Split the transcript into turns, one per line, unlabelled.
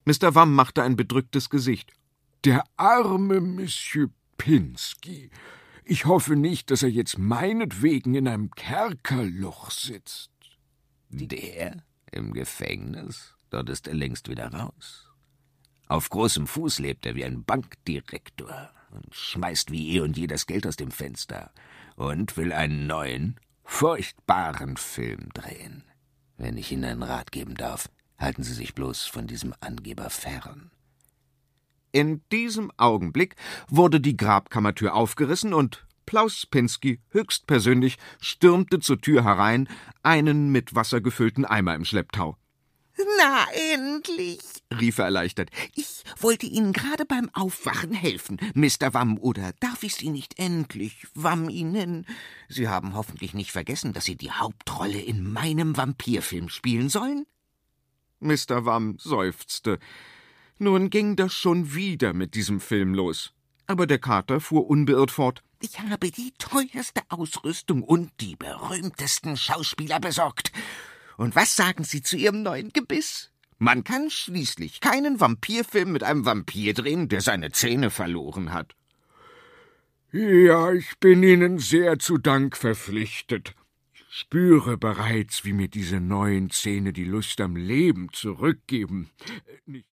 Mr. Wamm machte ein bedrücktes Gesicht.
»Der arme Monsieur Pinsky. Ich hoffe nicht, dass er jetzt meinetwegen in einem Kerkerloch sitzt.«
»Der? Im Gefängnis? Dort ist er längst wieder raus. Auf großem Fuß lebt er wie ein Bankdirektor und schmeißt wie eh und je das Geld aus dem Fenster und will einen neuen, furchtbaren Film drehen. Wenn ich Ihnen einen Rat geben darf, halten Sie sich bloß von diesem Angeber fern.«
In diesem Augenblick wurde die Grabkammertür aufgerissen und Plaus Pinsky höchstpersönlich stürmte zur Tür herein, einen mit Wasser gefüllten Eimer im Schlepptau.
»Na, endlich«,
rief er erleichtert.
»Ich wollte Ihnen gerade beim Aufwachen helfen, Mr. Wamm, oder darf ich Sie nicht endlich Wamm nennen? Sie haben hoffentlich nicht vergessen, dass Sie die Hauptrolle in meinem Vampirfilm spielen sollen?«
Mr. Wamm seufzte. Nun ging das schon wieder mit diesem Film los. Aber der Kater fuhr unbeirrt fort.
»Ich habe die teuerste Ausrüstung und die berühmtesten Schauspieler besorgt. Und was sagen Sie zu Ihrem neuen Gebiss? Man kann schließlich keinen Vampirfilm mit einem Vampir drehen, der seine Zähne verloren hat.«
»Ja, ich bin Ihnen sehr zu Dank verpflichtet. Ich spüre bereits, wie mir diese neuen Zähne die Lust am Leben zurückgeben.